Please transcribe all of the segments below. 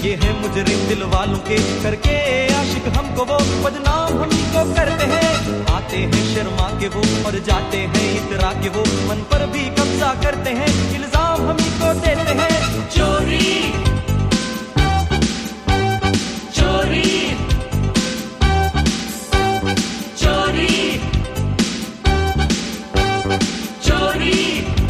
ये है मुजरिम दिल वालों के, करके आशिक हमको वो बदनाम हम को करते हैं। आते हैं शर्मा के वो और जाते हैं इतरा के वो, मन पर भी कब्जा करते हैं, इल्जाम हम को देते हैं। चोरी चोरी चोरी चोरी,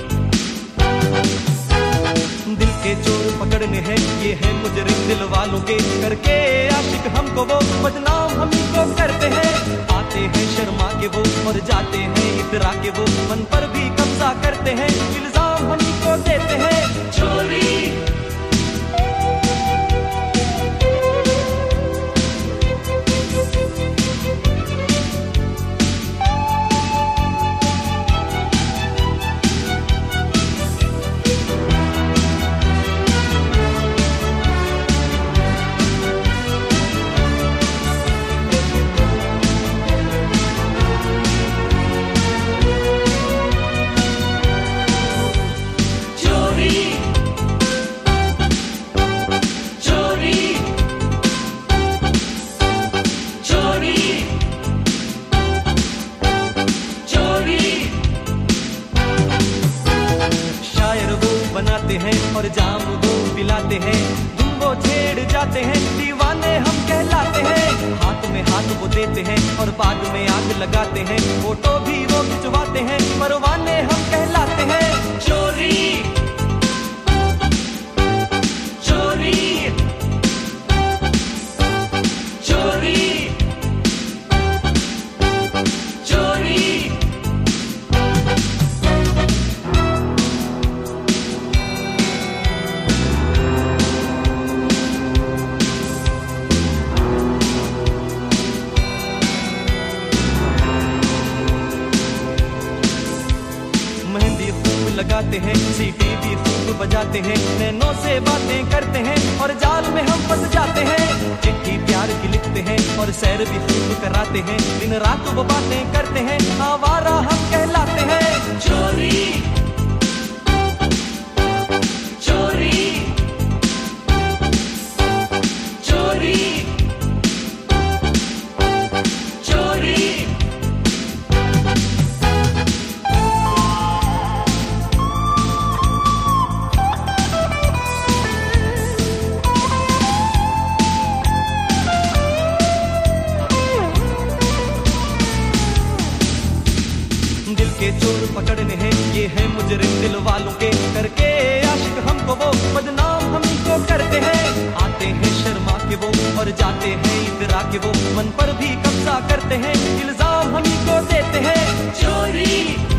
दिल के चोर पकड़ने हैं, ये है मुजरिम दिल वालों के, करके आशिक हमको वो बदनाम हम को करते हैं। आते हैं शर्मा के वो और जाते हैं इतरा के वो, मन पर भी कब्जा करते हैं, इल्जाम हम को देते हैं। चोरी बनाते हैं और जाम वो पिलाते हैं, धुन वो छेड़ जाते हैं, दीवाने हम कहलाते हैं। हाथ में हाथ वो देते हैं और बाद में आग लगाते हैं, फोटो भी वो खिंचवाते हैं, परवाने हम कहलाते हैं। चोरी चोरी चोरी चोरी, लगाते हैं, सीटी भी खूब बजाते हैं, नैनों से बातें करते हैं और जाल में हम फंस जाते हैं। चिट्ठी प्यार की लिखते हैं और सैर भी खूब कराते हैं, दिन रात वो बातें करते हैं, आवारा हम कहलाते हैं। चोरी चोरी चोरी चोरी, दिल के चोर पकड़ने हैं, ये है मुजरिम दिल वालों के, करके आशिक हमको वो बदनाम हमको करते हैं। आते हैं शर्मा के वो और जाते हैं इतरा के वो, मन पर भी कब्जा करते हैं, इल्जाम हमको देते हैं। चोरी